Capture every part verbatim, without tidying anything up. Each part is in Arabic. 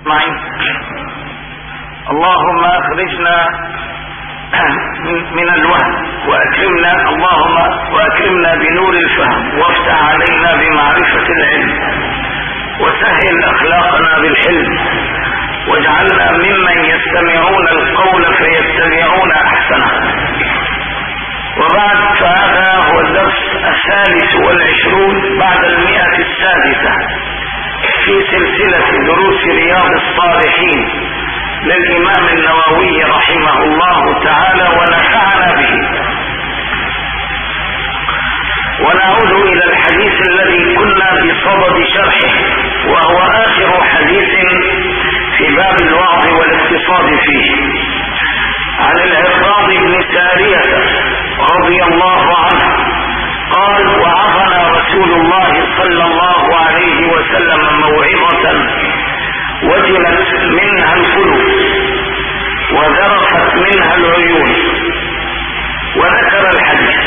أجمعين. اللهم أخرجنا من الوهم وأكرمنا اللهم وأكرمنا بنور الفهم، وافتح علينا بمعرفة العلم، وسهل أخلاقنا بالحلم، واجعلنا ممن يستمعون القول فيتبعون أحسنه. وبعد، فهذا هو الدرس الثالث والعشرون بعد المئة السادسة في سلسلة دروس رياض الصالحين للإمام النووي رحمه الله تعالى ونفعنا به. ونعود إلى الحديث الذي كنا بصدد شرحه، وهو آخر حديث في باب الوعظ والاقتصاد فيه، عن العرباض بن سارية رضي الله عنه قال: وعظنا رسول الله صلى الله عليه وسلم موعظة وجلت منها القلوب وذرفت منها العيون. وذكر الحديث،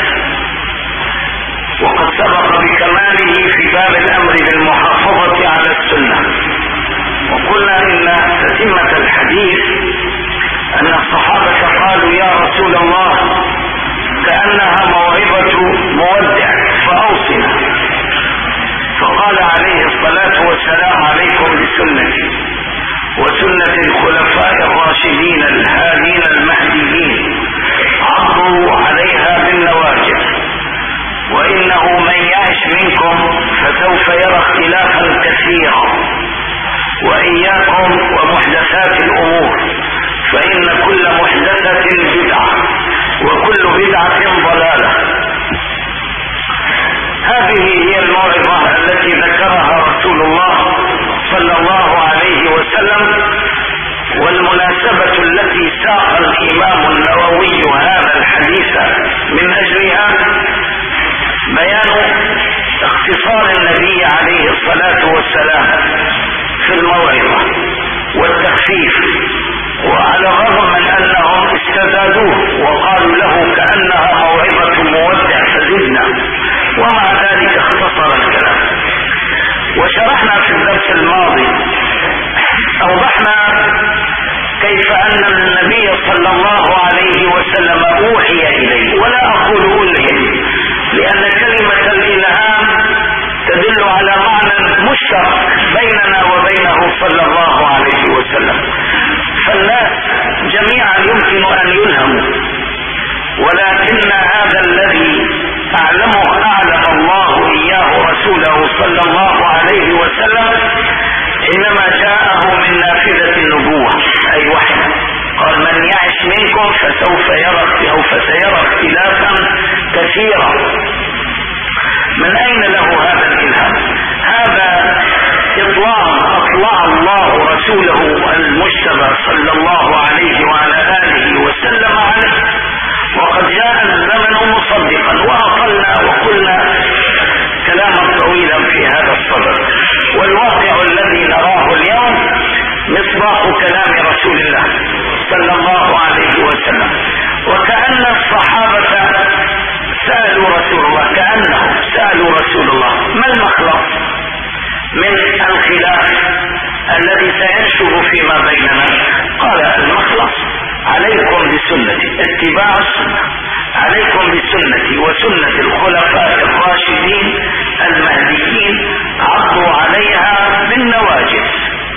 وقد سبق بكماله في باب الأمر بالمحافظة على السنة. وقلنا إن تتمة الحديث أن الصحابة قالوا: يا رسول الله، كأنها موعظة مودع فأوصنا. فقال عليه الصلاة والسلام: عليكم بسنتي وسنة الخلفاء الراشدين الهادين المهديين، عضوا عليها بالنواجذ، وإنه من يعش منكم فسوف يرى اختلافا كثيرا، وإياكم ومحدثات الأمور، فإن كل محدثة بدعة وكل بدعة ضلالة. هذه هي الموعظة التي ذكرها رسول الله صلى الله عليه وسلم، والمناسبة التي ساق الإمام النووي هذا الحديث من أجلها بيان اختصار النبي عليه الصلاة والسلام في الموعظة والتخفيف، وعلى الرغم من أنهم استزادوه وقالوا له كأنها موعظة مودع فزدنا، ومع ذلك اختصر الكلام. وشرحنا في الدرس الماضي، أوضحنا كيف أن النبي صلى الله عليه وسلم أوحي إليه، ولا أقول ألهم، لأن كلمة الإلهام تدل على معنى مشترك بيننا وبينه صلى الله عليه وسلم. فالناس جميعا يمكن أن يلهموا، ولكن هذا الذي أعلمه أعلم الله إياه رسوله صلى الله عليه وسلم إنما جاءه من نافذة النبوة، أي وحي. قال: من يعش منكم فسوف يرى أو فسيرى اختلافا كثيرا. من أين له هذا الإلهام؟ هذا إطلاع أطلع الله رسوله المجتبى صلى الله عليه وعلى آله وسلم عليه، وقد جاء الزمن مصدقا. وأطلنا وقلنا كلاما طويلا في هذا الصدد، والواقع الذي نراه اليوم مصداق كلام رسول الله صلى الله عليه وسلم. وكأن الصحابة سألوا رسول الله، كأنهم سألوا رسول الله: ما المخلص من الخلاف الذي سينشب فيما بيننا؟ قال: المخلص عليكم بسنتي، اتباع السنة، عليكم بسنتي وسنة الخلفاء الراشدين المهديين، عضوا عليها بالنواجذ.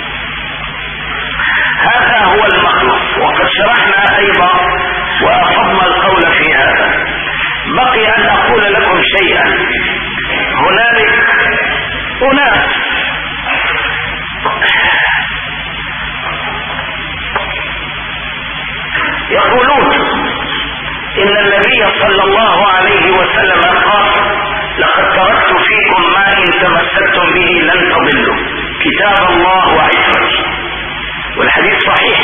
هذا هو المخلص. وقد شرحنا أيضا وأفضنا القول في هذا. بقي أن أقول لكم شيئا. هنالك أناس يقولون إن النبي صلى الله عليه وسلم قال: لقد تركت فيكم ما إن تمسكتم به لن تضلوا، كتاب الله وعترتي. والحديث صحيح.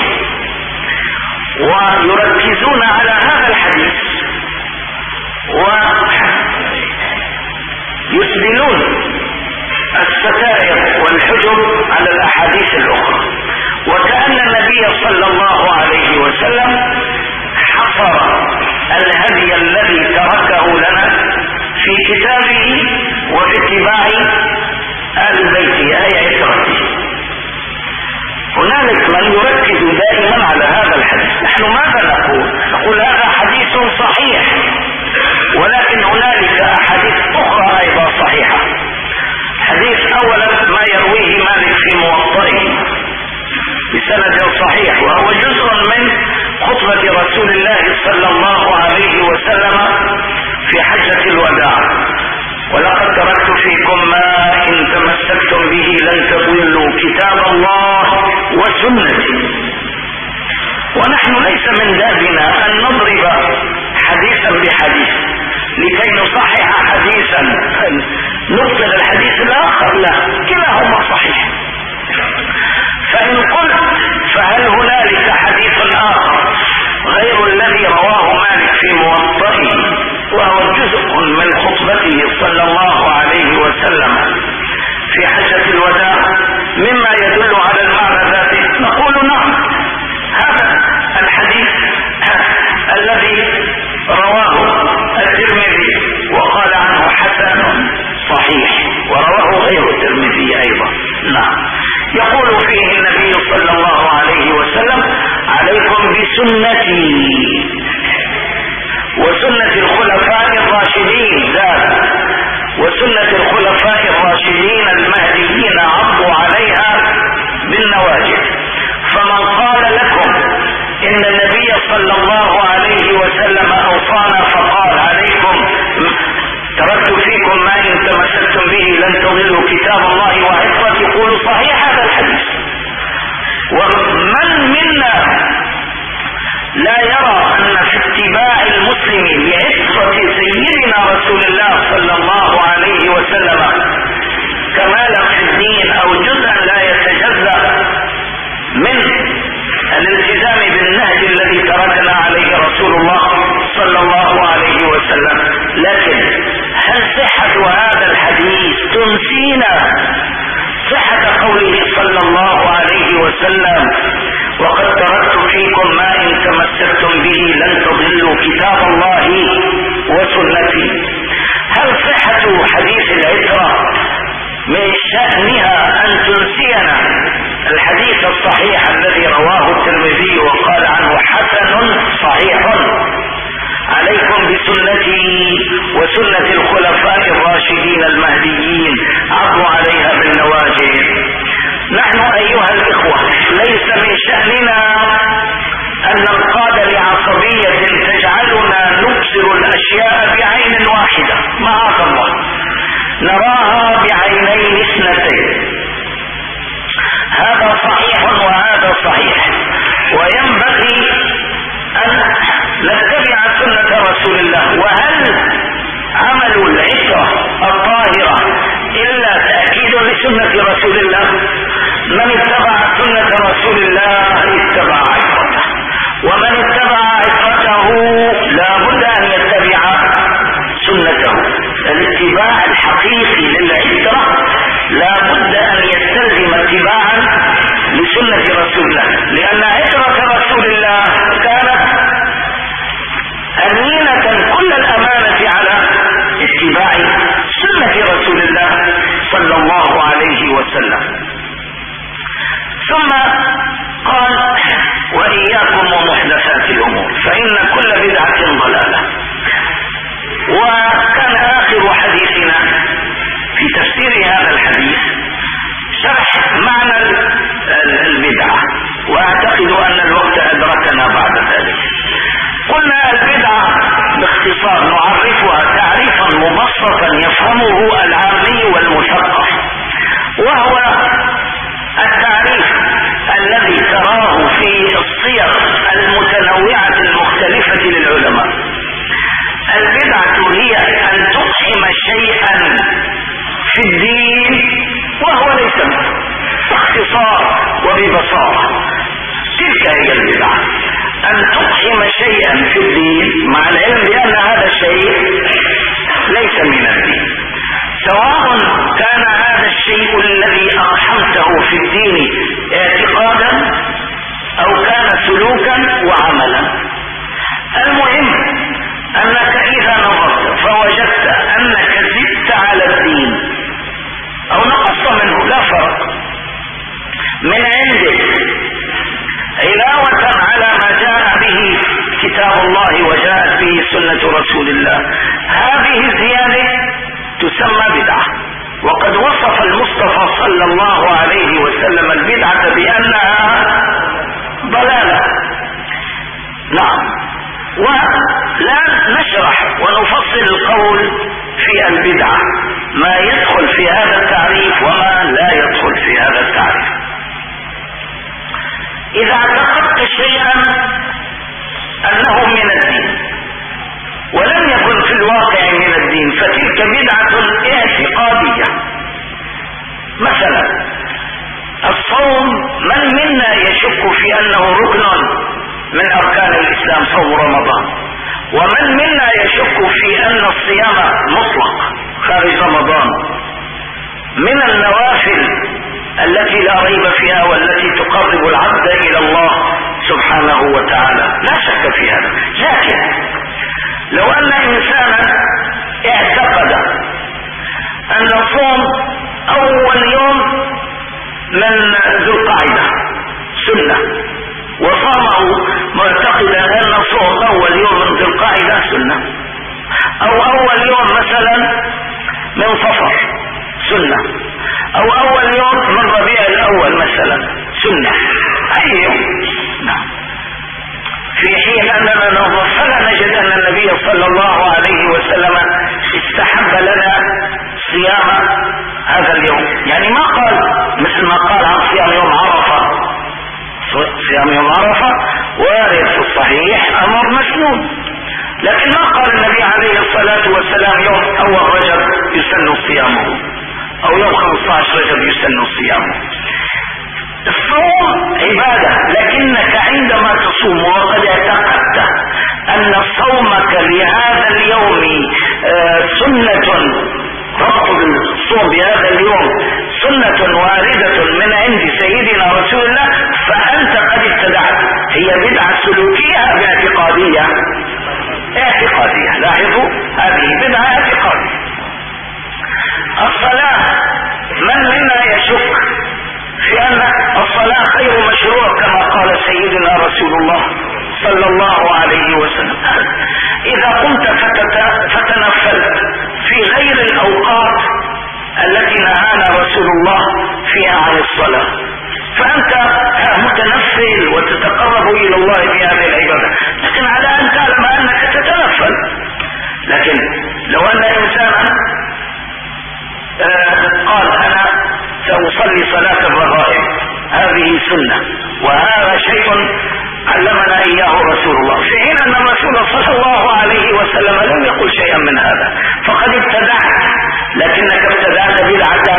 ويركزون على هذا الحديث ويسدلون الستائر والحجب على الأحاديث الأخرى، وكأن النبي صلى الله عليه وسلم حصر الهدي الذي تركه لنا في كتابه وفي اتباع آل بيته أي عترته. هناك اولا ما يرويه مالك في موطئه بسند صحيح، وهو جزء من خطبة رسول الله صلى الله عليه وسلم في حجة الوداع: ولقد تركت فيكم ما إن تمسكتم به لن تضلوا كتاب الله وسنتي. ونحن ليس من دابنا أن نضرب حديثا بحديث لكي نصحح حديثا نبطل الحديث الآخر، لا، كلاهما صحيح. فإن قلت فهل هنالك حديث آخر غير الذي رواه مالك في موطئه وهو جزء من خطبته صلى الله عليه وسلم في حجة الوداع مما يدل على المعنى ذاته؟ نقول نعم، هذا الحديث الذي رواه الترمذي وقال عنه حسن صحيح، ورواه غير الترمذي أيضا، نعم، يقول فيه النبي صلى الله عليه وسلم: عليكم بسنتي وسنة الخلفاء الراشدين، زاد، وسنة الخلفاء الراشدين المهديين عضوا عليها بالنواجذ. فمن قال لكم إن النبي صلى الله عليه وسلم أوصانا فقال: عليكم تركت فيكم ما إن تمسكتم به لن تضلوا كتاب الله وعصمة، يقول صحيح هذا الحديث. ومن منا لا يرى أن في اتباع المسلم لعصمة سيدنا رسول الله صلى الله عليه وسلم كمالا في الدين أو جزءا لا يتجزأ من الالتزام بالنهج الذي تركنا عليه رسول الله صلى الله عليه وسلم؟ لكن هل صحة هذا الحديث تنسينا صحة قوله صلى الله عليه وسلم: وقد تركت فيكم ما إن تمسكتم به لن تضلوا كتاب الله وسنتي؟ هل صحة حديث العترة من شأنها أن تنسينا الحديث الصحيح الذي رواه الترمذي وقال عنه حسن صحيح: عليكم بسنتي وسنة الخلفاء الراشدين المهديين عضوا عليها بالنواجذ؟ نحن أيها الإخوة ليس من شأننا أن ننقاد لعصبية تجعلنا نبصر الأشياء بعين واحدة، معاذ الله، نراها بعينين اثنتين، هذا صحيح وهذا صحيح. وينبغي أن نتبع سنة رسول الله. وهل عمل العترة الطاهرة إلا تأكيد لسنة رسول الله؟ من اتبع سنة رسول الله اتبع عترته، ومن اتبع عترته لا بد أن يتبع سنته. الاتباع الحقيقي للعترة لا بد أن يستلزم اتباعا لسنة رسول الله، لأن عترة رسول الله كانت أمينة كل الأمانة على اتباع سنة رسول الله صلى الله عليه وسلم. ثم قال: وإياكم ومحدثات الأمور فإن كل بدعة ضلالة. وكان آخر حديثنا في تفسير هذا الحديث شرح معنى البدعة، وأعتقد أن الوقت أدركنا بعد ذلك. قلنا البدعة باختصار نعرفها تعريفا مبسطا يفهمه العامي والمثقف، وهو التعريف الذي تراه في الصيغ المتنوعة المختلفة للعلماء. البدعة هي أن تقحم شيئا في الدين وهو ليس منه، باختصار وببساطة تلك هي البدعة، أن تقحم شيئا في الدين مع العلم بأن هذا الشيء ليس من الدين، سواء كان هذا الشيء الذي أقحمته في الدين اعتقادا أو كان سلوكا وعملا. المهم أنك إذا نظرت فوجدت أنك زدت على الدين أو نقصت منه لا فرق من عندك علاوة على ما جاء به كتاب الله وجاءت به سنة رسول الله، هذه الزيادة تسمى بدعة. وقد وصف المصطفى صلى الله عليه وسلم البدعة بأنها ضلالة. نعم. ولا نشرح ونفصل القول في البدعة، ما يدخل في هذا التعريف وما لا يدخل في هذا التعريف. إذا اعتقدت شيئا أنه من الدين ولم يكن في الواقع من الدين فتلك بدعة اعتقادية. مثلا الصوم، من منا يشك في أنه ركن من أركان الإسلام صوم رمضان، ومن منا يشك في أن الصيام مطلق خارج رمضان من النوافل التي لا ريب فيها والتي تقرب العبد إلى الله سبحانه وتعالى، لا شك في هذا. لكن لو أن إنسانا اعتقد أن صوم أول يوم من ذو القعدة سنة، وصامه معتقدا أن صوم أول يوم من ذو القعدة سنة، أو أول يوم مثلا من صفر سنة، أو أول يوم من ربيع الأول مثلا سنة، أي يوم. نعم. في حين أننا ننظر فلا نجد أن النبي صلى الله عليه وسلم استحب لنا صيام هذا اليوم، يعني ما قال مثل ما قال عن صيام يوم عرفة. صيام يوم عرفة وارد في الصحيح أمر مسنون، لكن ما قال النبي عليه الصلاة والسلام يوم أول رجب يسن صيامه أو يوم خمسة عشر رجب يسن صيامه. الصوم عبادة، لكنك عندما تصوم وقد اعتقدت أن صومك لهذا اليوم سنة، ربط الصوم بهذا اليوم سنة واردة من عند سيدنا رسول الله، فأنت قد ابتدعت. هي بدعة سلوكية باعتقادية اعتقادية. لاحظوا، هذه بدعة اعتقادية. الصلاة، من منا يشك في أن الصلاة خير مشروع كما قال سيدنا رسول الله صلى الله عليه وسلم؟ إذا قمت فتنفلت في غير الأوقات التي نهانا رسول الله فيها عن الصلاة، فأنت متنفل وتتقرب إلى الله بهذه العبادة، لكن على أن تعلم أنك تتنفل. لكن لو أن إنسانا قال أنا سأصلي صلاة الرغائب، هذه سنة وهذا شيء علمنا إياه رسول الله، في حين أن الرسول صلى الله عليه وسلم لم يقل شيئا من هذا، فقد ابتدعت، لكنك ابتدعت بدعة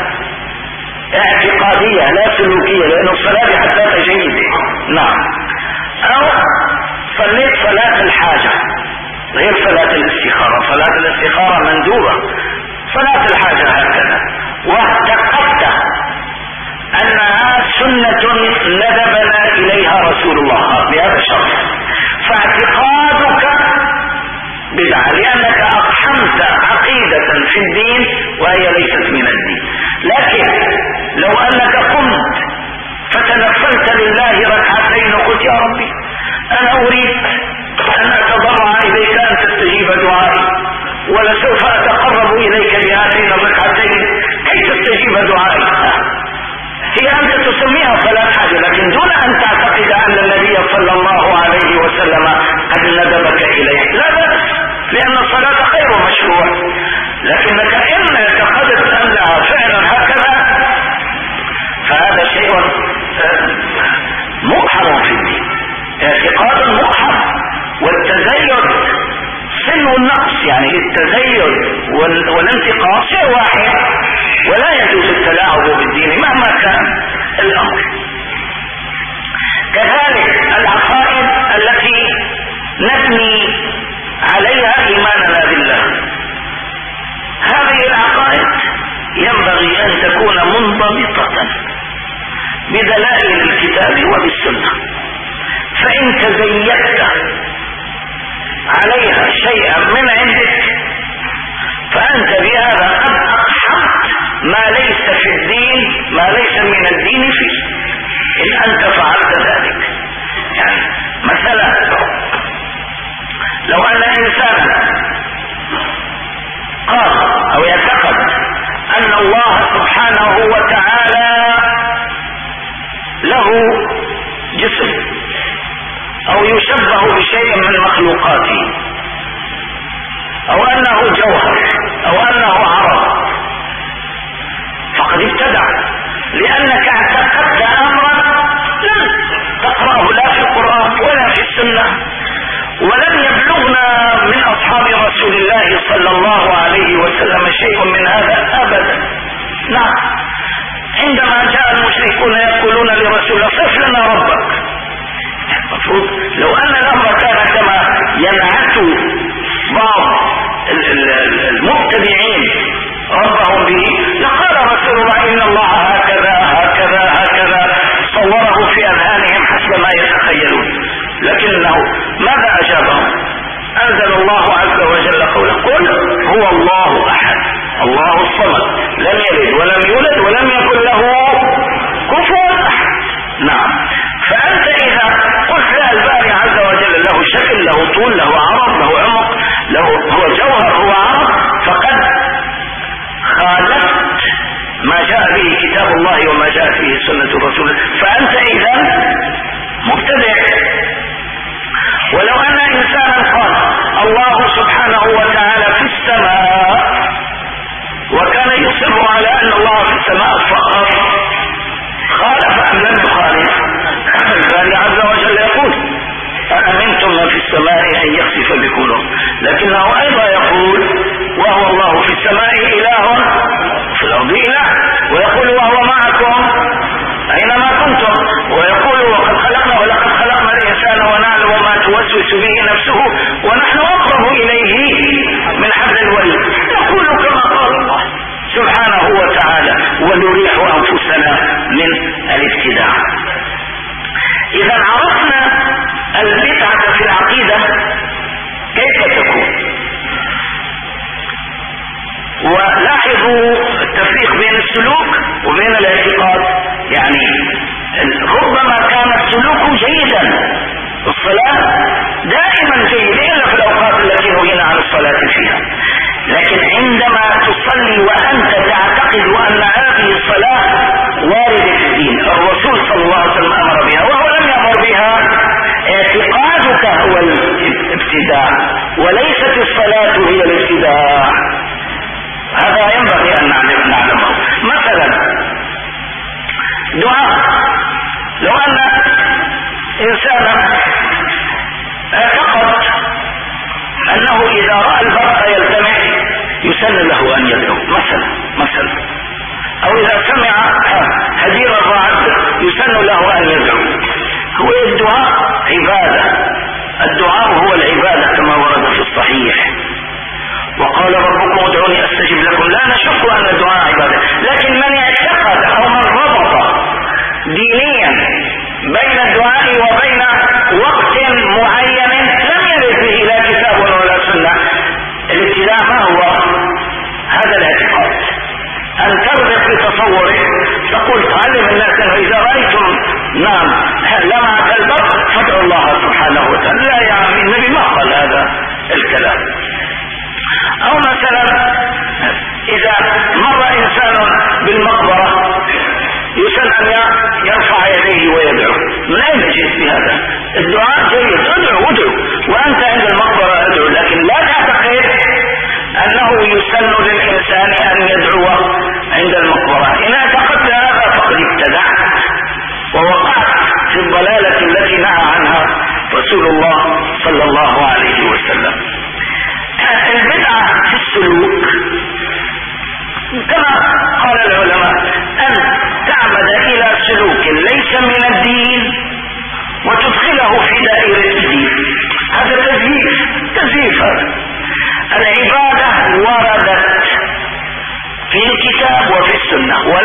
اعتقادية لا سلوكية، لأن الصلاة حتى جيدة. نعم. أو صليت صلاة الحاجة غير صلاة الاستخارة، صلاة الاستخارة مندوبة، صلاة الحاجة هكذا، واعتقدت أنها سنة ندبنا إليها رسول الله بهذا الشرط، فاعتقادك بدعة لأنك أقحمت عقيدة في الدين وهي ليست من الدين. لكن لو أنك قمت فتنفلت لله ركعتين وقلت يا ربي أنا أريد أن أتضرع إليك أن تستجيب دعائي، ولسوف أتقرب إليك بهاتين الركعتين كي تستجيب دعائي، هي أنت تسميها صلاة حاجة، لكن دون أن تعتقد أن النبي صلى الله عليه وسلم قد ندبك إليه، لا بأس، لأن الصلاة خير مشروع. لكنك إن اعتقدت أنها فعلا هكذا فهذا شيء مقحم في الدين، اعتقاد مقحم. والتزيد سن النقص، يعني التزيد والانتقاص شيء واحد، ولا يجوز التلاعب بالدين مهما كان الأمر. كذلك العقائد التي نبني عليها إيماننا بالله، هذه العقائد ينبغي أن تكون منضبطة بدلائل الكتاب وبالسنة، فإن تزيدت عليها شيئا من عندك فأنت بهذا قد أقحمت ما ليس في الدين، ما ليس من الدين فيه، إن أنت فعلت ذلك. يعني مثلا لو أن إنسانا قال أو يعتقد أن او يشبه بشيء من مخلوقاته او انه جوهر او انه عرض فقد ابتدع، لانك اعتقدت امرا لم تقرأه لا في القرآن ولا في السنة، ولم يبلغنا من اصحاب رسول الله صلى الله عليه وسلم شيء من هذا ابدا. نعم، عندما جاء المشركون يقولون لرسول الله صف لنا ربك، المفروض لو ان الامر كان كما ينعت بعض المبتدعين ربهم به لقال رسول الله ان الله هكذا هكذا هكذا، صوره في اذهانهم حسب ما يتخيلون. لكنه ماذا اجابهم؟ انزل الله عز وجل قوله قل هو الله احد الله الصمد لم يلد ولم يولد ولم يكن له كفوا احد. نعم، فانت اذا قلت لا الباري عز وجل له شكل له طول له عرض له عمق له هو جوهر هو عرض، فقد خالفت ما جاء به كتاب الله وما جاء به سنة الرسول، فأنت إذا مبتدع. ولو أن إنسانا قال الله سبحانه وتعالى في السماء وكان يصر على أن الله في السماء فقط، خالف أم لم يخالف؟ الباري عز وجل يقول أأمنتم من في السماء أن يخسف بكم الأرض، لكنه أيضا يقول وهو الله في السماء إله في الأرض إله، ويقول وهو معكم أينما كنتم، ويقول وقد خلقنا ولقد خلقنا الإنسان ونعلم ما توسوس به نفسه ونحن أقرب إليه من حبل الوريد، يقول كما قال الله سبحانه وتعالى ونريح أنفسنا من الابتداع. إذا عرفنا البدعة في العقيدة كيف تكون، ولاحظوا التفريق بين السلوك وبين الاعتقاد. يعني ربما كان السلوك جيدا، الصلاة دائما جيدة إلا في الأوقات التي نهينا عن الصلاة فيها، لكن عندما تصلي وأنت تعتقد أن هذه الصلاة واردة في الدين، الرسول صلى الله عليه وسلم أمر بها وهو لم يأمر بها، اعتقادك هو الابتداع وليست الصلاة هي الابتداع. هذا ينبغي أن نعلمه. مثلا دعاء، لو أن إنسانا اعتقد أنه إذا رأى البرق يلتمع يسن له أن يدعو مثلا مثلا أو إذا سمع هدير الرعد يسن له أن يدعو. هو الدعاء عبادة، الدعاء هو العبادة كما ورد في الصحيح، وقال ربكم ادعوني استجب لكم. لا نشك ان الدعاء عباده، لكن من اعتقد او من ربط دينيا بين الدعاء وبين وقت معين لم يرد به لا كتاب ولا سنه، الابتداع ما هو؟ هذا الاعتقاد، ان تربط بتصوره، تقول تعلم الناس انه اذا رايتم نعم لمعة البرق فادعوا الله سبحانه وتعالى. لا يا عمي، النبي ما قال هذا الكلام. او مثلا اذا مر انسان بالمقبرة يسن ان يرفع يديه ويدعو، من اين جئت بهذا؟ الدعاء جيد، ادعو ادعو وانت عند المقبرة ادعو، لكن لا تعتقد انه يسن للانسان ان يدعو عند المقبرة. ان اعتقدت هذا فقد ابتدعت ووقعت في الضلالة التي نهى عنها رسول الله صلى الله عليه وسلم. البدعة في السلوك كما قال العلماء أن تعمد إلى سلوك ليس من الدين وتدخله في دائرة الدين، هذا تزييف تزييف. هذا العبادة وردت في الكتاب وفي السنة،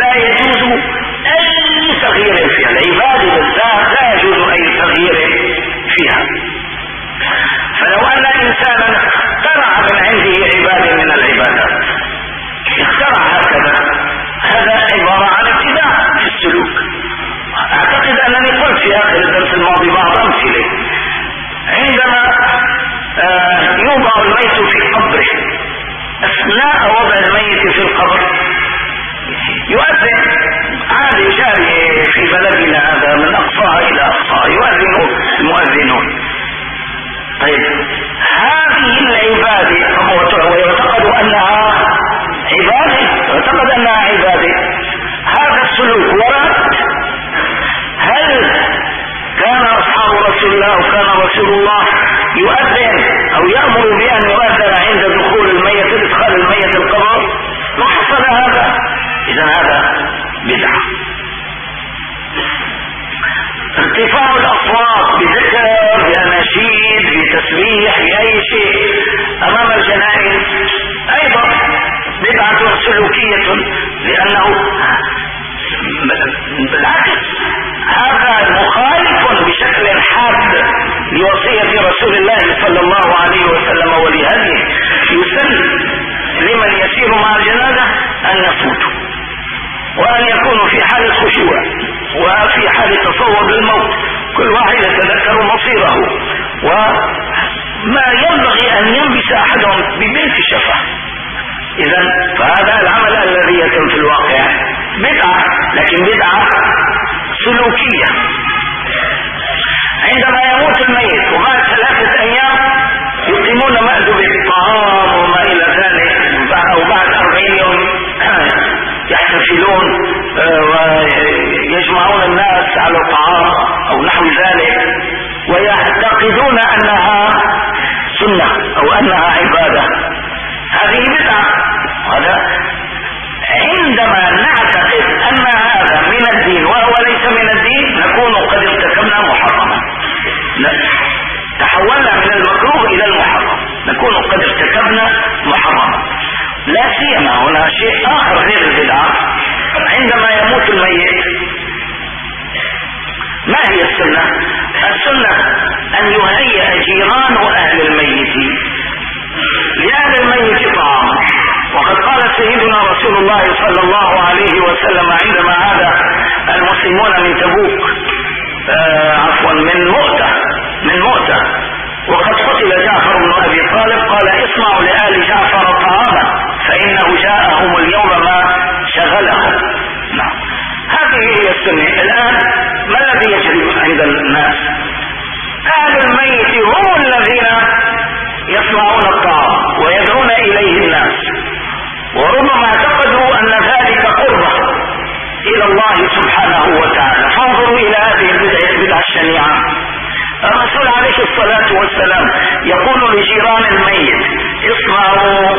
ارتفاع الأصوات بذكر بأناشيد بتسبيح بأي شيء أمام الجنائز أيضا بدعة سلوكية، لأنه بالعكس هذا مخالف بشكل حاد لوصية رسول الله صلى الله عليه وسلم ولهديه. يسن لمن يسير مع الجنازة أن يصوتوا وأن يكونوا في حالة خشوع وفي حالة تصور للموت، كل واحد يتذكر مصيره وما ينبغي أن ينبس أحدهم ببنت الشفاعة. إذا فهذا العمل الذي يتم في الواقع بدعة، لكن بدعة سلوكية. عندما يموت الميت وبعد ثلاثة أيام يقيمون مأدبة الطعام وما إلى ذلك، أو بعد أربعين يوم يحتفلون ويجمعون الناس على الطعام أو نحو ذلك، ويعتقدون أنها سنة أو أنها عبادة. هذه بدعة. هذا عندما نعتقد أن هذا من الدين وهو ليس من الدين نكون قد ارتكبنا محرما، تحولنا من المكروه إلى المحرم، نكون قد ارتكبنا محرما. لا سيما هنا شيء آخر غير البدعة. عندما يموت الميت ما هي السنة؟ السنة أن يهيئ جيران أهل الميت لأهل الميت طعام. وقد قال سيدنا رسول الله صلى الله عليه وسلم عندما عاد المسلمون من تبوك آه عفوا من مؤتة من مؤتة وقد قتل جعفر بن أبي طالب، قال اصنعوا لآل جعفر طعاما فإنه جاءهم اليوم ما شغلهم. نعم، هذه هي السنة. الآن ما الذي يجري عند الناس؟ أهل الميت هم الذين يصنعون الطعام ويدعون إليه الناس، وربما اعتقدوا أن ذلك قربة إلى الله سبحانه وتعالى. فانظروا إلى هذه البدعة الشنيعة. الرسول عليه الصلاة والسلام يقول لجيران الميت اصنعوا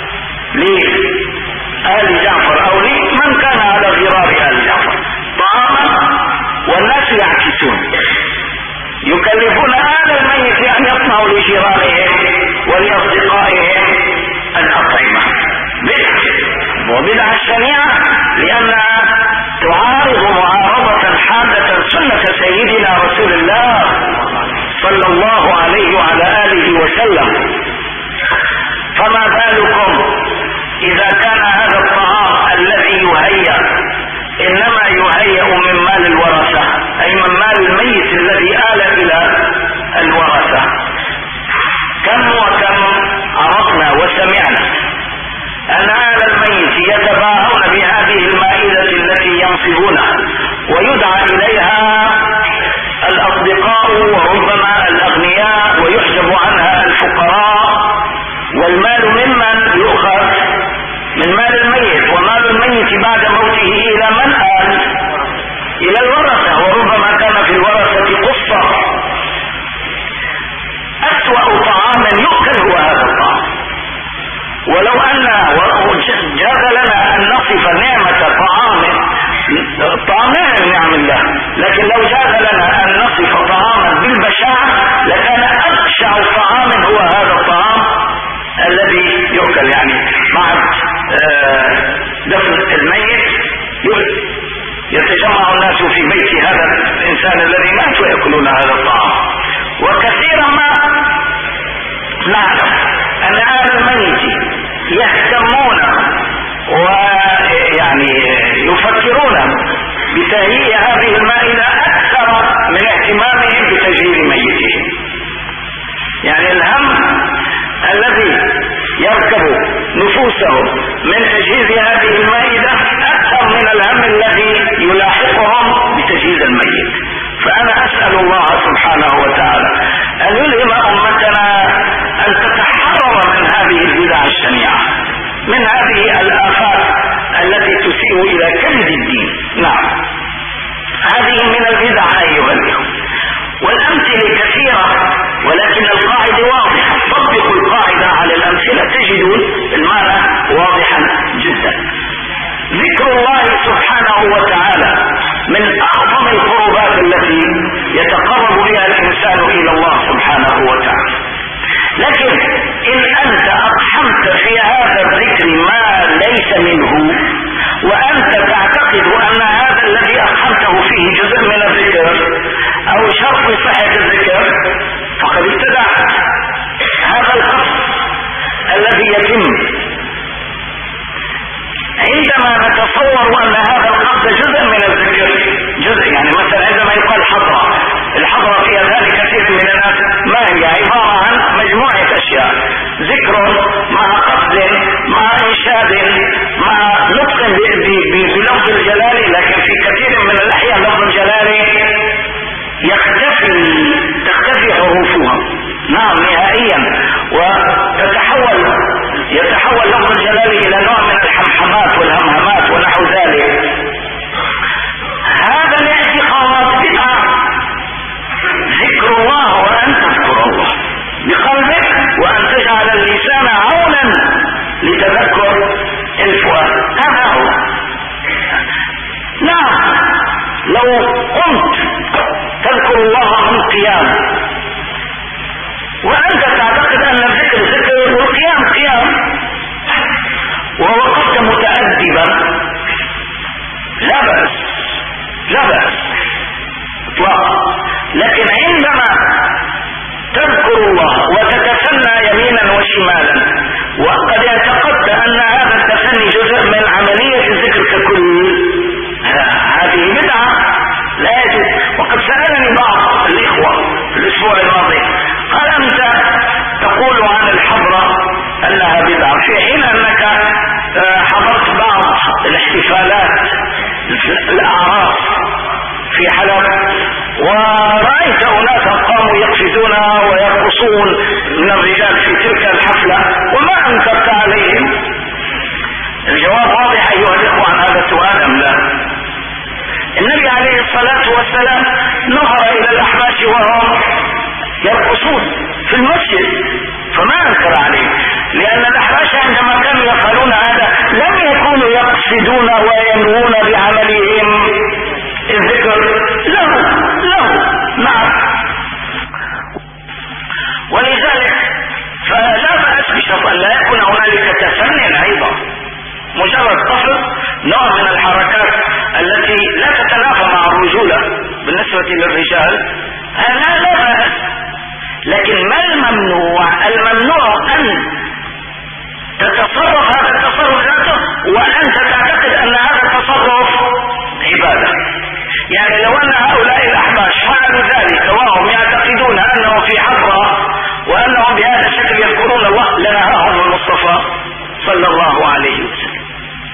لآل جعفر أو لمن كان على غرار آل جعفر طعاما، والناس يعكسون يكلفون آل الميت أن يصنعوا لجيرانهم ولأصدقائهم الأطعمة. بدعة، وبدعة شنيعة لأنها تعارض معارضة حادة سنة سيدنا رسول الله صلى الله عليه وعلى آله وسلم. فما بالكم إذا كان هذا الطعام الذي يهيأ إنما يهيأ من مال الورثة، أي من مال الميت الذي آل إلى الورثة. كم وكم عرفنا وسمعنا أن أهل الميت يتباهون بهذه المائدة التي ينصبونها ويدعى إليها الأصدقاء وربما الأغنياء ويحجب عنها الفقراء، والمال ممن يؤخذ من مال الميت، ومال الميت بعد موته إلى من آل؟ إلى الورثة، وربما كان في الورثة قصة. أسوأ طعام يؤكل هو هذا الطعام. ولو أن جاز لنا أن نصف نعمة طعام، الطعام من نعم الله، لكن لو جاز لنا أن نصف طعاما بالبشاعة لكان أبشع طعام هو هذا الطعام الذي يؤكل. يعني بعد دفن الميت يتجمع الناس في بيت هذا الإنسان الذي مات ويأكلون هذا الطعام. وكثيرا ما نعلم أن أهل الميت يهتمون ويعني يفكرون بتهيئ هذه المائدة أكثر من اهتمامهم بتجهيز ميتهم. يعني الهم الذي يركب نفوسهم من تجهيز هذه المائدة أكثر من الهم الذي يلاحقهم بتجهيز الميت. فأنا أسأل الله سبحانه وتعالى أن يلهم أمتنا أن تتحرر من هذه البدع الشنيعة، من هذه الآفات التي تسيء إلى كبد الدين. نعم، هذه من البدع أيها الإخوة، والأمثلة كثيرة، ولكن القاعدة واضحة. طبقوا القاعدة على الأمثلة تجدون المعنى واضحا جدا. ذكر الله سبحانه وتعالى من أعظم القربات التي اطلاقا. لكن عندما تذكر الله وتتثنى يمينا وشمالا وقد اعتقدت ان هذا التثني جزء من عملية الذكر ككل، هذه بدعة لا يجوز. وقد سألني بعض الإخوة في الأسبوع الماضي قال أنت تقول عن الحضرة أنها بدعة في حين أنك حضرت بعض الاحتفالات الأعراس في حلب ورأيت أناسا قاموا يقفزون ويرقصون من الرجال في تلك الحفلة وما أنكرت عليهم. الجواب واضح أيها الإخوة عن هذا السؤال أم لا؟ النبي عليه الصلاة والسلام نظر إلى الأحباش وهم يرقصون في المسجد فما أنكر عليه، لأن الأحباش عندما كانوا يفعلون هذا لم يكونوا يقصدون وينوون بعملهم الذكر له له نعم. ولذلك فلا بأس بشرط أن لا يكون هنالك تثني أيضا، مجرد قصد نوع من الحركات التي لا تتنافى مع الرجولة بالنسبة للرجال هذا لا بأس. لكن ما الممنوع؟ الممنوع أن تتصرف هذا التصرف ذاته وأنت تعتقد أن هذا التصرف عبادة. يعني لو أن هؤلاء الأحباش فعلوا ذلك وهم يعتقدون أنهم في حضرة وأنهم بهذا الشكل يذكرون الله لنهاهم المصطفى صلى الله عليه وسلم.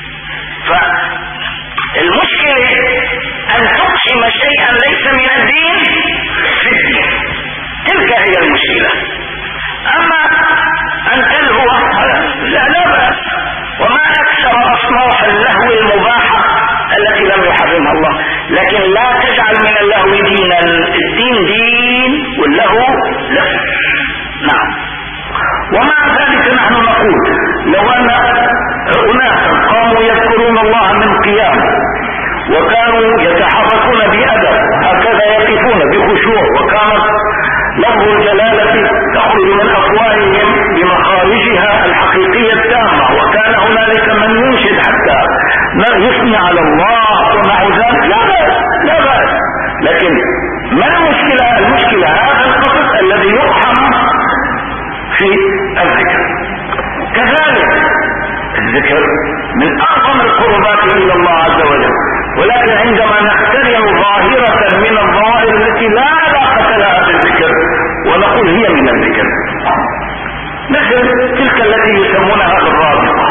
فالمشكلة أن تقسم شيئا ليس من الدين في الدين، تلك هي المشكلة. أما أن تلهو لا لا بأس، وما أكثر أصناف اللهو المباحة التي لم يحرمها الله. لكن لا تجعل من اللهو دينا، الدين دين واللهو لا. نعم. ومع ذلك نحن نقول لو أن أناسا قاموا يذكرون الله من قيام وكانوا يتحركون بأدب هكذا يقفون بخشوع وكانت لفظ الجلالة تخرج من أفواههم بمخارجها الحقيقية التامة وكان هنالك من ينشد حتى يثني على الله ومع ذلك لا بأس لا بأس. لكن ما المشكلة؟ المشكلة هذا القصد الذي يقحم في الذكر. كذلك الذكر من أعظم القربات إلى الله عز وجل، ولكن عندما نخترع ظاهرة من الظواهر التي لا علاقة لها بالذكر ونقول هي من الذكر، مثل تلك التي يسمونها الرابطة،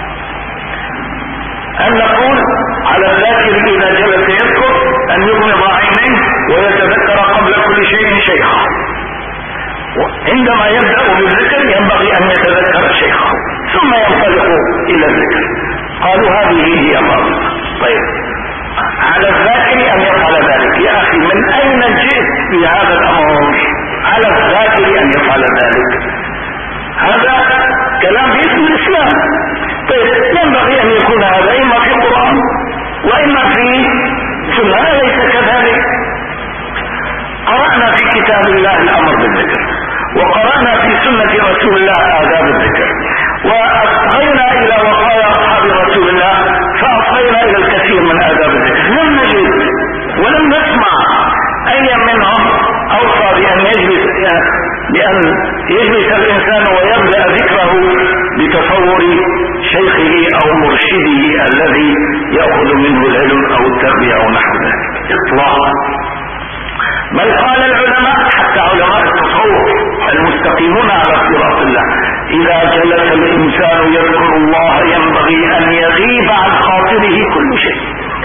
أن نقول على الذاكر إذا جلس يذكر أن يغمض عينيه ويتذكر قبل كل شيء شيخه، عندما يبدأ بالذكر ينبغي أن يتذكر شيخه ثم ينطلق إلى الذكر. قالوا هذه هي الرابطة. طيب على الذاكر أن يفعل ذلك. يا أخي من أين جئت في هذا الأمر؟ على الذاكر أن يفعل ذلك، هذا كلام باسم الإسلام. طيب ينبغي أن يكون هذا إما في القرآن وإما في سنة، ليس كذلك. قرأنا في كتاب الله الأمر بالذكر، وقرأنا في سنة رسول الله آداب الذكر، وأصغينا إلى وقايا أصحاب رسول الله فأصغينا إلى الكثير من آداب الذكر. لم نجد ولم نسمع أي منهم أوصى بأن يجلس بأن يجلس الإنسان ويبدأ ذكره بتصور شيخه أو مرشده الذي يأخذ منه العلم أو التربية أو نحو ذلك إطلاقا. بل قال العلماء حتى علماء التصوف المستقيمون على صراط الله إذا جلس الإنسان يذكر الله ينبغي أن يغيب عن خاطره كل شيء.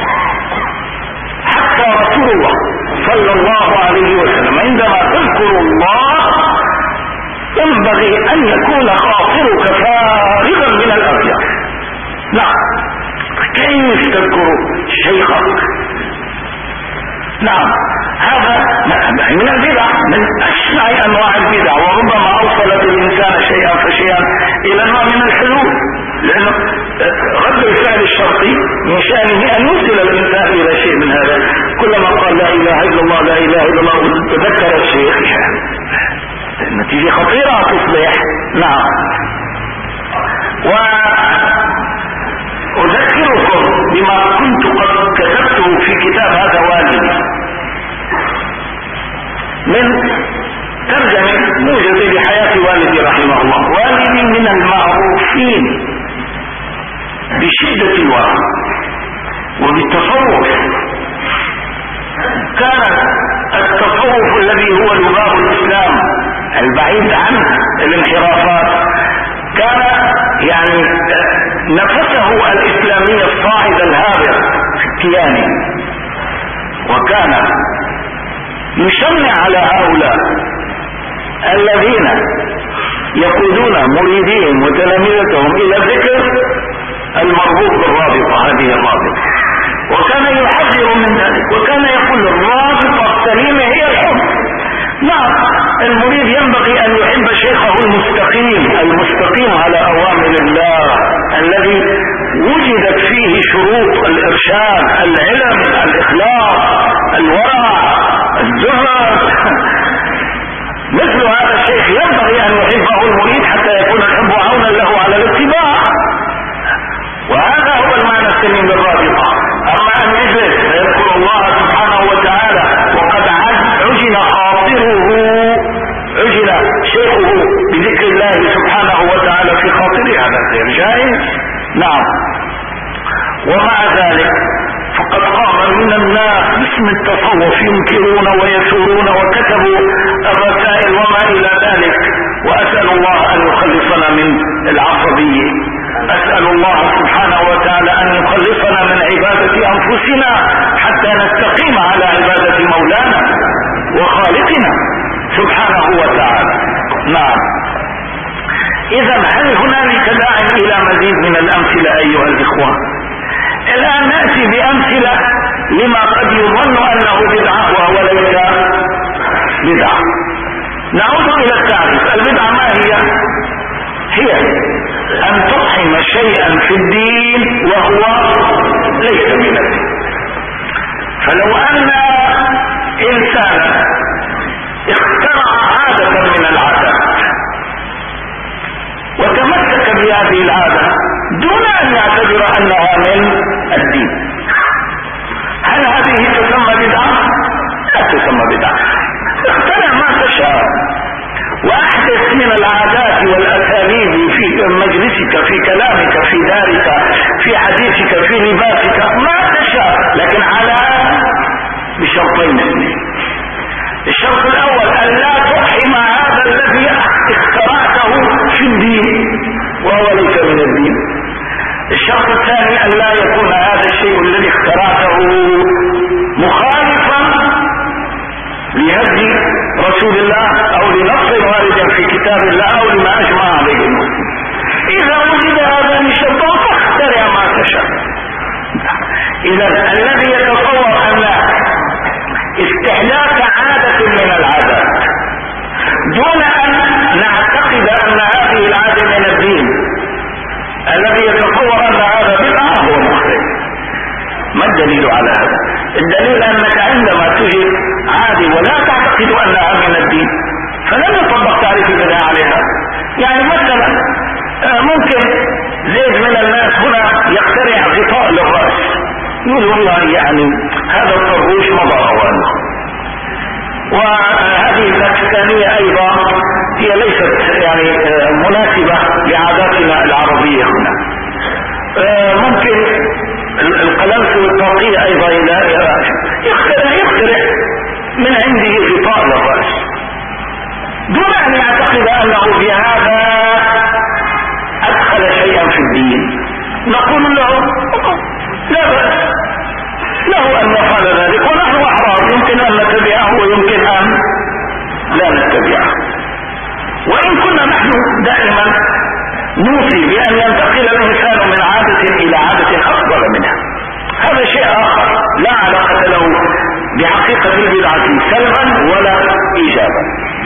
حتى رسول الله صلى الله عليه وسلم عندما تذكر الله ينبغي أن يكون خاطرك فارغا من الأفكار. نعم. كيف تذكر شيخك؟ نعم هذا من البدع، من أشنع أنواع البدع، وربما أوصلت الإنسان شيئا فشيئا إلى نوع من الحلول، لأنه رد الفعل الشرطي من شأنه أن يوصل الإنسان إلى شيء من هذا. كلما قال لا إله إلا الله لا إله إلا الله وتذكر الشيخ النتيجة خطيرة تصبح. نعم. وأذكركم بما كنت قد كتبته في كتاب هذا والدي وبالتصوف. كان التصوف الذي هو لباب الاسلام البعيد عن الانحرافات كان يعني نفسه الاسلامي الصاعد الهابط في الكيان، وكان يشنع على هؤلاء الذين يقودون مريدين وتلاميذهم الى الذكر المربوط بالرابطة، هذه الرابطة، وكان يحذر من ذلك، وكان يقول الرابطة السليمة هي الحب. نعم، المريد ينبغي ان يحب شيخه المستقيم المستقيم على اوامر الله، الذي وجدت فيه شروط الارشاد، العلم، الاخلاص، الورع، الزهد. مثل هذا الشيخ ينبغي ان يحبه المريد حتى يكون الحب عونا له على الاتباع، وهذا هو المعنى السليم للرابطة. اما ان يجلس فيذكر الله سبحانه وتعالى وقد عجل خاطره، عجل شيخه بذكر الله سبحانه وتعالى في خاطره، هذا غير جائز. نعم، ومع ذلك فقد قام من الناس باسم التصوف ينكرون ويثورون وكتبوا الرسائل وما الى ذلك، واسأل الله ان يخلصنا من العصبية، اسأل الله سبحانه وتعالى ان يخلصنا من عبادة انفسنا حتى نستقيم على عبادة مولانا وخالقنا سبحانه وتعالى. نعم، اذا هل هنالك داع الى مزيد من الامثلة ايها الاخوة؟ الان نأتي بامثلة لما قد يظن انه بدعة وهو ليس بدعة. نعود الى التعريف. البدعة ما هي؟ هي ان تقحم شيئا في الدين وهو ليس من الدين. فلو ان انسانا اخترع عادة من العادات وتمسك بهذه العادة دون ان يعتبر انها من الدين، هل هذه تسمى بدعة؟ لا تسمى بدعة. اخترع ما تشاء واحدث من العادات والاساليب في مجلسك، في كلامك، في دارك، في حديثك، في لباسك، ما تشاء، لكن على بشرطين اثنين. الشرط الاول ان لا تقحم هذا الذي اخترعته في الدين وهو ليس من الدين. الشرط الثاني ان لا يكون هذا الشيء الذي اخترعته مخالفا لهدي رسول الله او لنص وارد في كتاب الله او لما اجمع عليه المسلم. اذا وجد هذا الشرط فاخترع ما تشاء. اذا الذي يتصور ان استحداث عادة من العادات دون ان نعتقد ان هذه العادة من الدين، الذي يتصور ان هذا بدعة هو مخطئ. ما الدليل على هذا؟ الدليل انك عندما تجد عادة ولا تعتقد انها من الدين فلن يطبق تعريف البدعة عليها. يعني مثلا ممكن زيد من الناس هنا يخترع غطاء للرأس، يقول والله يعني هذا الطربوش مضى اوانه، وهذه الباكستانية ايضا هي ليست يعني مناسبة لعاداتنا العربية هنا. ممكن القلنسوة الطاقية ايضا يخترع يخترع من عنده غطاء للرأس دون ان يعتقد انه بهذا ادخل شيئا في الدين. نقول له لا بأس له ان يفعل ذلك ونحن احرار، يمكن ان نتبعه ويمكن ان لا نتبعه. وان كنا نحن دائما نوصي بان ينتقل الانسان من عادة الى عادة افضل منها، هذا شيء اخر لا علاقة له بحقيقة البدعة سلبا ولا ايجابا.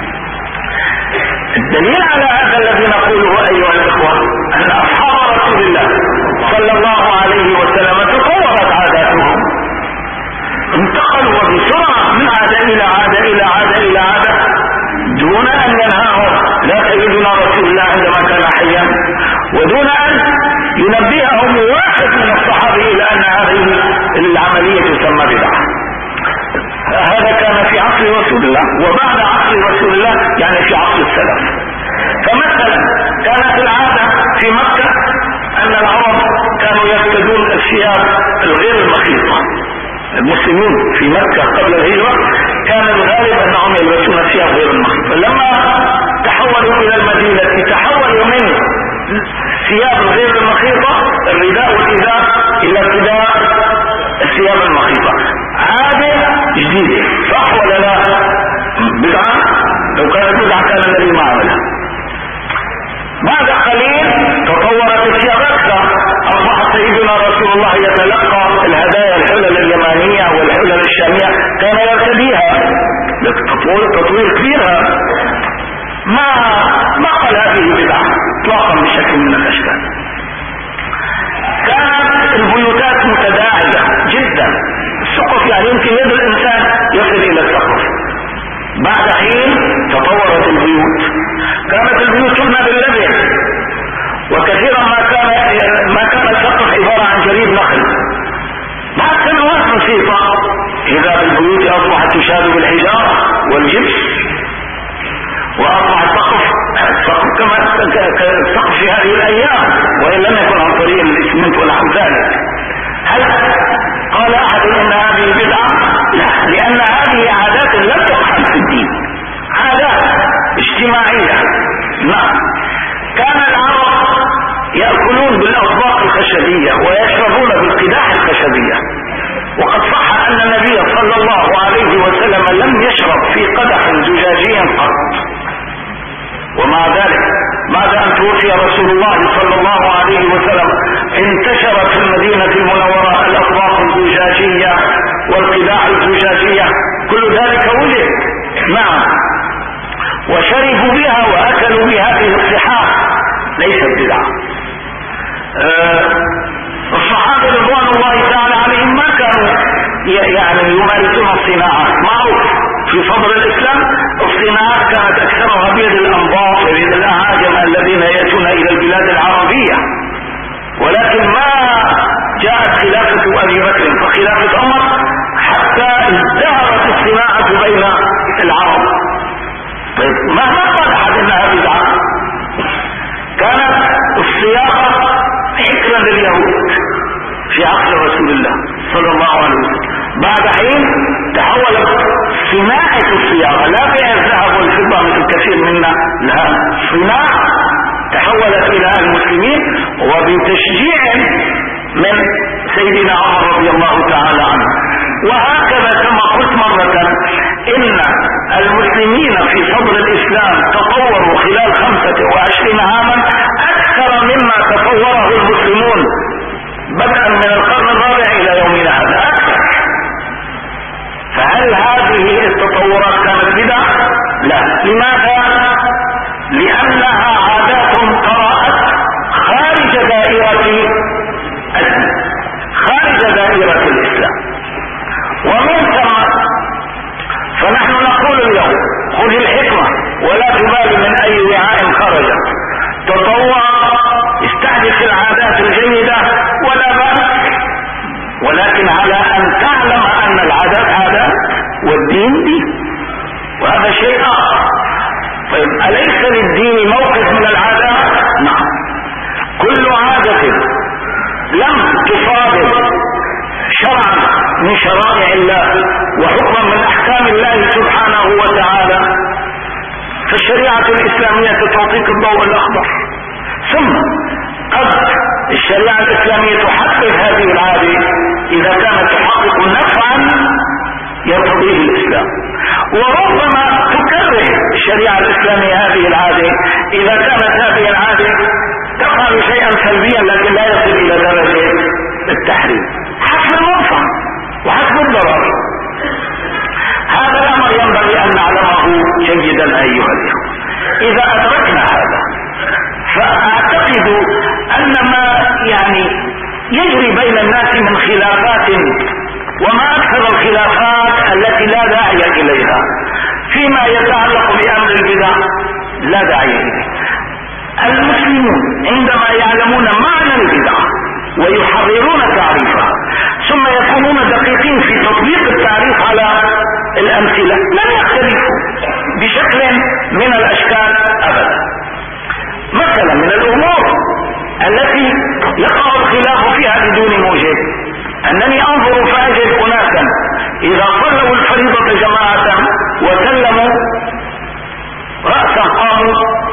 الدليل على هذا الذي نقوله ايها الاخوة ان اصحاب رسول الله صلى الله عليه وسلم تطورت عاداتهم، انتقلوا بسرعة من عادة الى عادة الى عادة الى عادة دون ان ينهاهم لا سيدنا رسول الله عندما كان حيا، ودون ان ينبههم واحد من الصحابة الى ان هذه العملية تسمى بدعة. هذا كان في عصر رسول الله، وبعد عصر رسول الله يعني في عصر السلف. فمثلا كانت العادة في مكة ان العرب كانوا يرتدون الثياب الغير المخيطة. المسلمون في مكة قبل الهجرة كان الغالب انهم يلبسون الثياب غير المخيطة. لما تحولوا الى المدينة تحولوا من الثياب الغير المخيطة الرداء والإزار الى ارتداء الثياب المخيطة. عادة جديدة صح ولا لا؟ بدعة؟ لو كانت بدعة كان النبي ما عملها. بعد قليل تطورت الثياب اكثر، اصبح سيدنا رسول الله يتلقى الهدايا الحلل اليمانية والحلل الشامية كان يرتديها، تطوير كبير. ما ما قال هذه بدعة اطلاقا بشكل من الاشكال. كانت البيوتات متداعية جدا، السقف يعني يمكن يد الانسان يصل الى السقف. بعد حين تطورت البيوت، كانت البيوت تبنى باللبن، وكثيرا ما كان ما كان السقف عبارة عن جريد نخل. بعد سنوات بسيطة اذا البيوت اصبحت تشاد بالحجارة والجبس، واصبح السقف السقف كما السقف في هذه الايام، وان لم يكن عن طريق الاسمنت ونحو ذلك. هل قال احد ان هذه بدعة؟ لا، لان هذه عادات لم تقحم في الدين، عادات اجتماعية. نعم. كان العرب يأكلون بالاطباق الخشبية ويشربون بالقداح الخشبية، وقد صح ان النبي صلى الله عليه وسلم لم يشرب في قدح زجاجي قط. ومع ذلك بعد ان توفي رسول الله صلى الله عليه وسلم انتشرت في المدينة المنورة الاطباق الزجاجية والقداح الزجاجية، كل ذلك وجد. نعم. وشربوا بها واكلوا بهذه الصحاح، ليست بدعة. أه الصحابة رضوان الله تعالى عليهم ما كانوا يعني يمارسون الصناعات. معروف في صدر الاسلام الصناعات كانت اكثرها بيد الانباط وبيد الاعاجم الذين ياتون الى البلاد العربية، ولكن ما جاءت خلافة ابي بكر فخلافة عمر حتى ازدهرت الصناعة بين العرب. طيب مهما قال احد انها بدعة، كانت الصياغة حكرا لليهود في عصر رسول الله صلى الله عليه وسلم. بعد حين تحولت صناعة الصياغة، لا بيع الذهب والفضة مثل كثير منا، لا، صناعة تحولت الى المسلمين وبتشجيع من سيدنا عمر رضي الله تعالى عنه. وهكذا كما قلت مرة ان المسلمين في صدر الاسلام تطوروا خلال خمسة وعشرين عاما اكثر مما تطوره المسلمون بدءا من القرن الرابع الى يومنا هذا اكثر. فهل هذه التطورات كانت بدعة؟ لا. لماذا؟ لانها عادات طرأت خارج دائرة الدين، خارج دائرة الاسلام. ومن ثم فنحن نقول اليوم خذ الحكمة ولا تبالي من اي وعاء خرجت، تطوع، استحدث العادات الجيدة ولا بأس، ولكن على ان تعلم ان العادات عادات والدين دين، وهذا شيء اخر. طيب اليس للدين موقف من العادات؟ نعم. كل عادة لم تصادر شرعا من شرائع الله وحكما من احكام الله سبحانه وتعالى فالشريعة الاسلامية تعطيك الضوء الاخضر. ثم قد الشريعة الاسلامية تحقق هذه العادة اذا كانت تحقق نفعا يرتضيه الاسلام، وربما تكره الشريعة الاسلامية هذه العادة اذا كانت هذه العادة تفعل شيئا سلبيا لكن لا يصل الى درجة التحريم، حسب المنفعة وحسب الضرر. هذا الامر ينبغي ان نعلمه جيدا ايها الاخوة. اذا ادركنا هذا فاعتقد ان ما يعني يجري بين الناس من خلافات، وما اكثر الخلافات التي لا داعي اليها فيما يتعلق بامر البدع، لا داعي اليه. المسلمون عندما يعلمون معنى البدعة ويحررون تعريفها ثم يكونون دقيقين في تطبيق التعريف على الامثلة لن يختلفوا بشكل من الاشكال ابدا. مثلا من الامور التي يقع الخلاف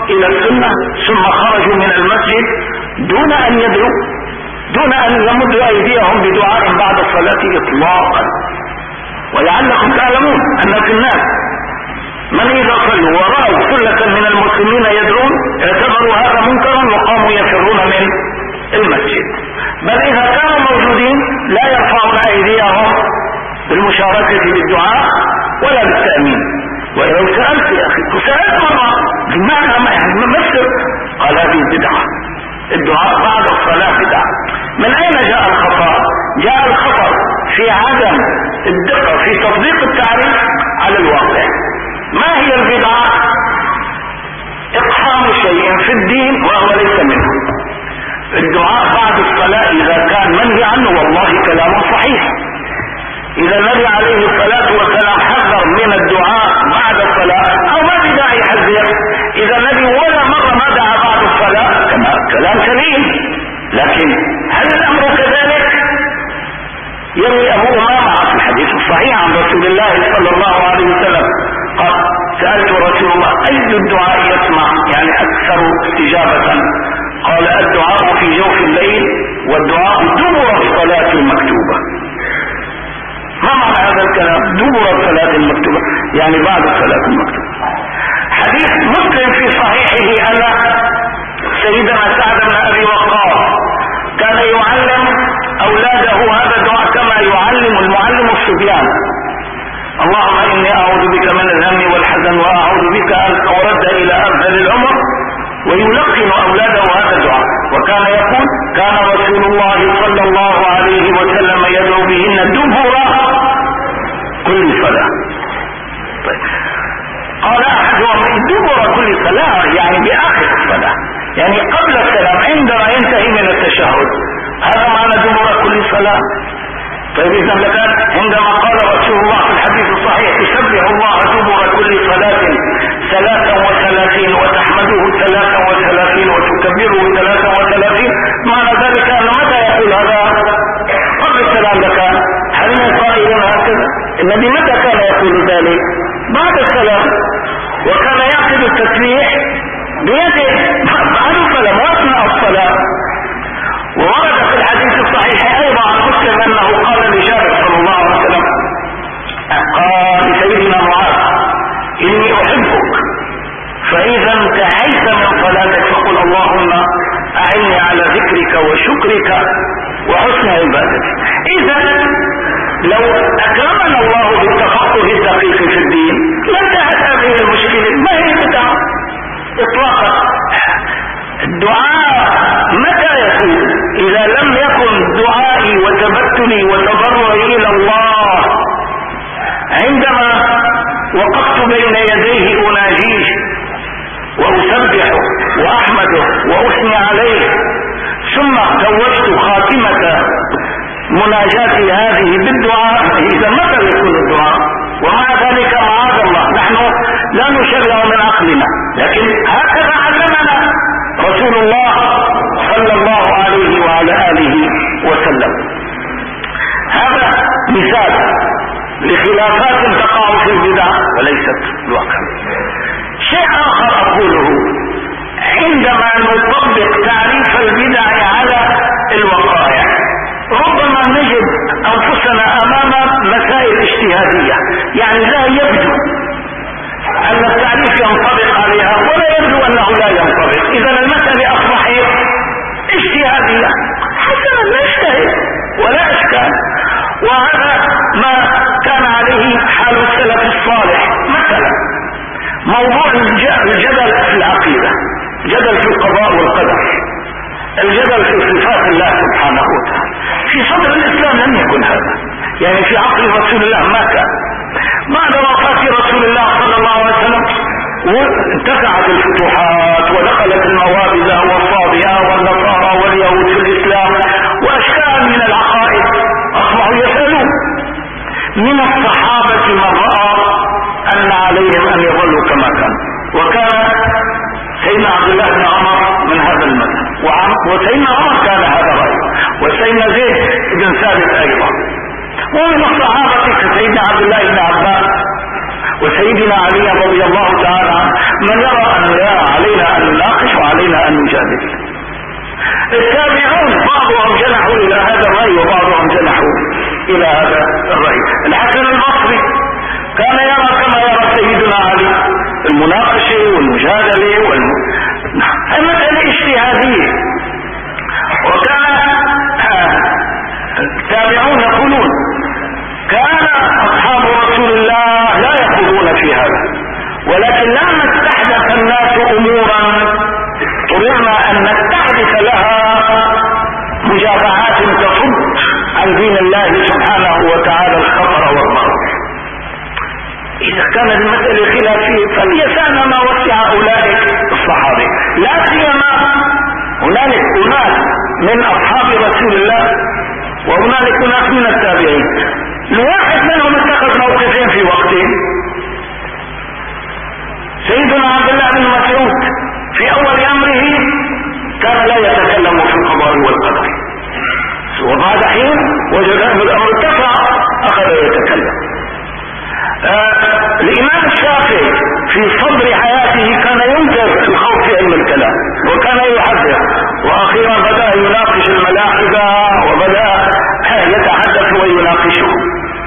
الى السنة ثم خرجوا من المسجد دون ان يدعوا، دون ان يمدوا ايديهم بدعاء بعد الصلاة اطلاقا. ولعلكم تعلمون ان في الناس من اذا صلوا ورأوا ثلة من المسلمين يدعون اعتبروا هذا منكرا وقاموا يفرون من المسجد، بل اذا كانوا موجودين لا يرفعون ايديهم بالمشاركة بالدعاء ولا بالتأمين. ولو سألت يا اخي وسألت مرة بمعنى ما يعني ممثل قال هذه بدعة، الدعاء بعد الصلاة بدعة. من اين جاء الخطأ؟ جاء الخطأ في عدم الدقة في تطبيق التعريف على الواقع. ما هي البدعة؟ اقحام شيء في الدين وهو ليس منه. الدعاء بعد الصلاة اذا كان منهي عنه والله كلام صحيح، اذا النبي عليه الصلاة والسلام حذر من الدعاء بعد الصلاة او ما في داعي يحذر، اذا النبي ولا مرة ما دعا بعد الصلاة كلام سليم. لكن هل الامر كذلك؟ يروي ابو امامة في الحديث الصحيح عن رسول الله صلى الله عليه وسلم قال سألت رسول الله اي الدعاء يسمع يعني اكثر استجابة؟ قال الدعاء في جوف الليل والدعاء دبر الصلاة المكتوبة. ما معنى هذا الكلام؟ دبر الصلاة المكتوبة يعني بعد الصلاة المكتوبة. حديث مسلم في صحيحه ان سيدنا سعد بن ابي وقاص كان يعلم اولاده هذا الدعاء كما يعلم المعلم الصبيان: اللهم اني اعوذ بك من الهم والحزن واعوذ بك ان ارد الى ارذل العمر، ويلقن اولاده هذا الدعاء. وكان يقول كان رسول الله صلى الله عليه وسلم يدعو بهن دبر كل صلاة. طيب. قال احدهم دبر كل صلاة يعني باخر الصلاة، يعني قبل السلام عندما ينتهي من التشهد، هذا معنى دبر كل صلاة. طيب اذا لكان عندما قال رسول الله في الحديث الصحيح تسبح الله دبر كل صلاة ثلاثا وثلاثين وتحمده ثلاثا وثلاثين وتكبره ثلاثا وثلاثين، معنى ذلك ان متى يقول هذا؟ قبل السلام لكان. هل من قائل هكذا؟ النبي متى كان يقول ذلك؟ بعد السلام. وكان يعقد التسبيح بيده بعد السلام واثناء الصلاة. وورد في الحديث الصحيح ايضا عن مسلم انه قال لجابر صلى الله عليه وسلم قال لسيدنا معاذ اني احبك فاذا انتهيت من صلاتك فقل اللهم اعني على ذكرك وشكرك وحسن عبادتك. اذا لو اكرمنا الله بالتفقه الدقيق في الدين لانتهت هذه المشكله. ما هي بدعه اطلاقا. الدعاء متى يكون؟ اذا لم يكن دعائي وتبتلي وتضرعي الى الله عندما وقفت بين يديه اناجيه واسبحه واحمده واثني عليه، ثم توجت خاتمة مناجاتي هذه بالدعاء. اذا متى يكون الدعاء؟ ومع ذلك معاذ الله نحن لا نشرع من عقلنا، لكن هكذا علمنا رسول الله صلى الله عليه وعلى آله وسلم. هذا مثال لخلافات تقع في البدع وليست الواقع. شيء آخر أقوله: عندما نطبق تعريف البدع على الوقائع ربما نجد أنفسنا أمام مسائل اجتهادية، يعني لا يبدو أن التعريف ينطبق عليها ولا يبدو أنه لا ينطبق. إذا المسألة أصبحت اجتهادية. حسنا نجتهد ولا إشكال، وهذا ما كان عليه حال السلف الصالح. مثلا موضوع الجدل في العقيدة، جدل في القضاء والقدر، الجدل في صفات الله سبحانه وتعالى. في صدر الإسلام لم يكن هذا، يعني في عقل رسول الله ما كان. بعد وفاة رسول الله صلى الله عليه وسلم وانتفعت الفتوحات ودخلت الموابذة والصابئة والنصارى واليهود في الإسلام، وأشكال من العقائد أصبحوا يسألون. من الصحابة من رأى أن عليهم أن يظلوا كما كان، وكان سيدنا عبد الله بن عمر من هذا المذهب، وسيدنا عمر كان هذا رأيه، وسيدنا زيد بن ثابت أيضا. ومن الصحابة كسيدنا عبد الله بن عباس وسيدنا علي رضي الله تعالى عنه من يرى أن لا علينا ان نناقش وعلينا ان نجادل. التابعون بعضهم جنحوا الى هذا الرأي وبعضهم جنحوا الى هذا الرأي. الحسن البصري كان يرى كما يرى سيدنا علي، المناقشة والمجادلة والم... مسألة اجتهادية. وكان التابعون يقولون كان اصحاب رسول الله لا يقولون في هذا، ولكن لما استحدث الناس امورا اضطررنا ان نستحدث لها مجابهات تصد عن دين الله سبحانه وتعالى الخطر والضرر. اذا كانت المسألة خلافية فليسعنا ما وسع اولئك الصحابة، لا سيما هنالك اناس من اصحاب رسول الله وهنالك اناس من التابعين، الواحد منهم اتخذ موقفين في وقتين. سيدنا عبد الله بن مسعود في اول امره كان لا يتكلم في القضاء والقدر، وبعد حين وجد ان الامر ارتفع اخذ يتكلم. آه الامام الشافعي في صدر حياته كان ينكر الخوف في علم الكلام وكان يحذر، واخيرا بدا يناقش الملاحدة وبدا يتحدث ويناقشهم.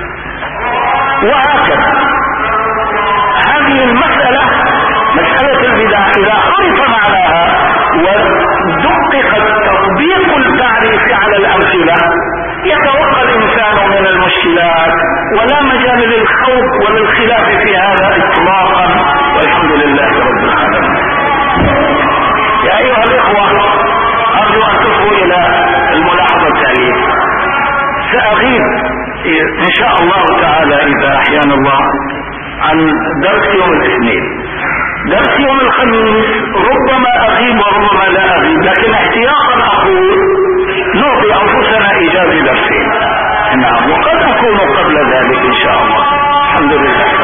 وهكذا هذه المسألة مسألة البدع اذا عرف معناها ودقق تطبيق التعريف على الامثلة يتوقع الانسان من المشكلات، ولا مجال للخوف وللخلاف في هذا اطلاقا، والحمد لله رب العالمين. يا ايها الاخوة ارجو ان تصغوا الى الملاحظة التالية. ساغيب ان شاء الله تعالى اذا احيانا الله عن درس يوم الاثنين. درس يوم الخميس ربما اغيب وربما لا اغيب، لكن احتياطا اقول نعطي انفسنا اجازة درسين. نعم، وقد اكون قبل ذلك ان شاء الله. الحمد لله.